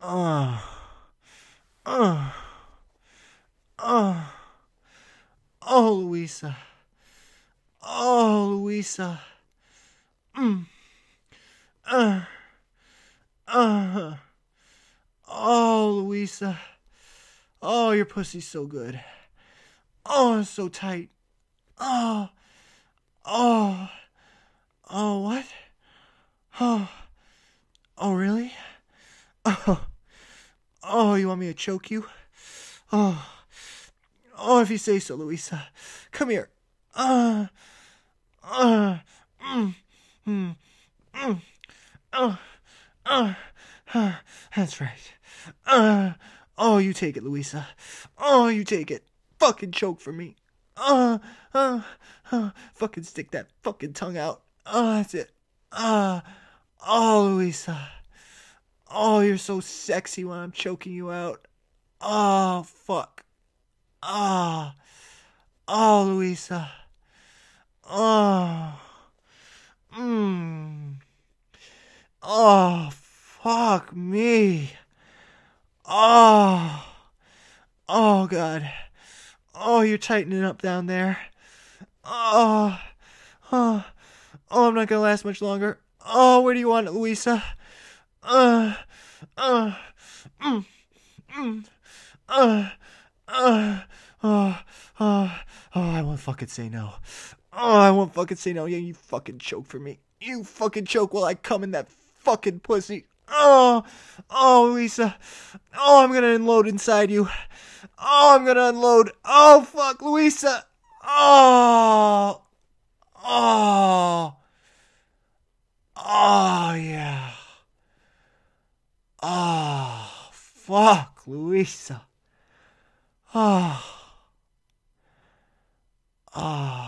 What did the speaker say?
Uh, uh, uh. Oh, Louisa. Oh, Louisa. Mm. Uh, uh. Oh, Louisa. Oh, your pussy's so good. Oh, it's so tight. Oh, oh, oh, what? Oh, oh, really? Oh, oh, you want me to choke you? Oh, oh, if you say so, Louisa. Come here. Uh, uh, mm, mm, mm, uh, uh, that's right. Oh, you take it, Louisa. Oh, you take it. Fucking choke for me. Uh, fucking stick that fucking tongue out. That's it. Oh, Louisa. Oh, you're so sexy when I'm choking you out. Oh, fuck. Ah. Oh, Louisa. Oh. Mmm. Oh, fuck me. Oh. Oh, God. Oh, you're tightening up down there. Oh. Oh. Oh, I'm not gonna last much longer. Oh, where do you want it, Louisa? Uh. Uh. Mm. Mm. Uh. Uh. Oh. Oh. Oh, I won't fucking say no. Oh, I won't fucking say no. Yeah, you fucking choke for me. You fucking choke while I come in that fucking pussy. Oh, oh, Lisa. Oh, I'm gonna unload inside you. Oh, I'm gonna unload. Oh, fuck, Louisa. Oh, oh, oh, yeah. Oh, fuck, Louisa. Oh, oh.